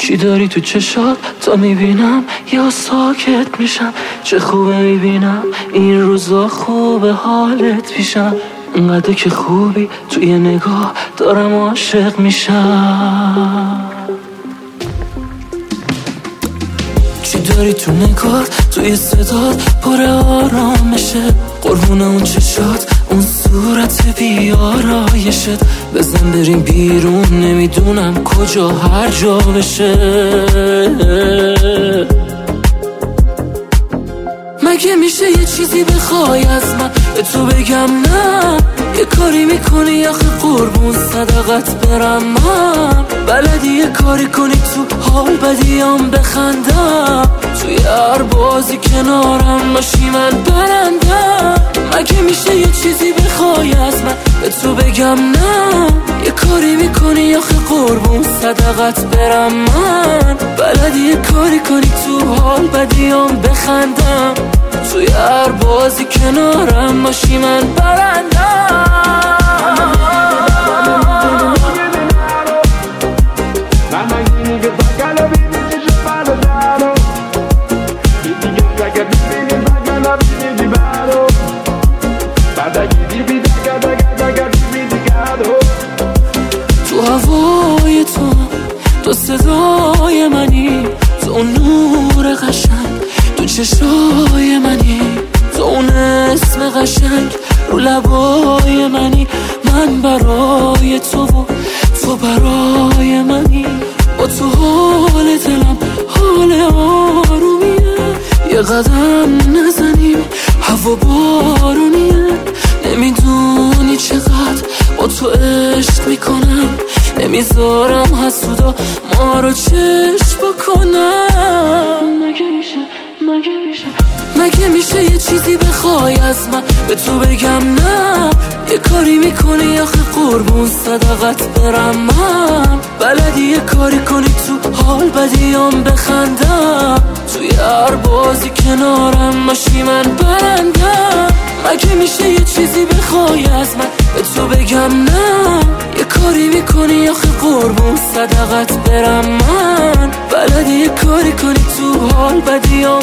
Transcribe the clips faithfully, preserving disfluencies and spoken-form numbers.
چی داری تو چشات تا میبینم یا ساکت میشم؟ چه خوبه میبینم این روزا خوبه حالت پیشم، انقدر که خوبی توی نگاه دارم عاشق میشم. چی داری تو نگات توی صدات پر آرامشه، قربون اون چشات اون صورت بیارایشت، بزن بریم بیرون نمیدونم کجا هر جا بشه. مگه میشه یه چیزی بخوای از من به تو بگم نه؟ یه کاری میکنی آخه قربون صدقت برم من، بلدی یه کاری کنی تو حال بدیام بخندم، توی هر بازی کنارم باشی من برندم. مگه میشه یه چیزی بخوای از من به تو بگم نه؟ یه کاری میکنی آخه قربون صدقت برم من، بلدی یه کاری کنی تو حال بدیام بخندم، توی هر بازی کنارم باشی من برندم. تو هوای تو تو صدای منی، تو اون نور قشنگ تو چشای منی، تو اون اسم قشنگ رو لبای منی، من برای تو و تو برای منی. با تو حال دلم حال آرومیه، یه قدم نزنیم هوا بارونیه، نمیدونی چقدر با تو عشق میکنم، نمیذارم حسودا ما رو چشم بکنم. مگه میشه مگه میشه مگه میشه یه چیزی بخوای از من به تو بگم نه؟ یه کاری میکنی آخه قربون صدقت برم من، بلدی یه کاری کنی تو حال بدیام بخندم، توی هر بازی کنارم باشی من برندم. مگه میشه یه چیزی بخوای از من به تو بگم نه؟ یه کاری میکنی آخه قربون صدقت برم من، بلدی یه کاری کنی تو حال بدیام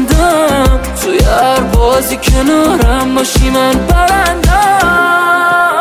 بخندم، توی هر بازی کنارم باشی من برندم.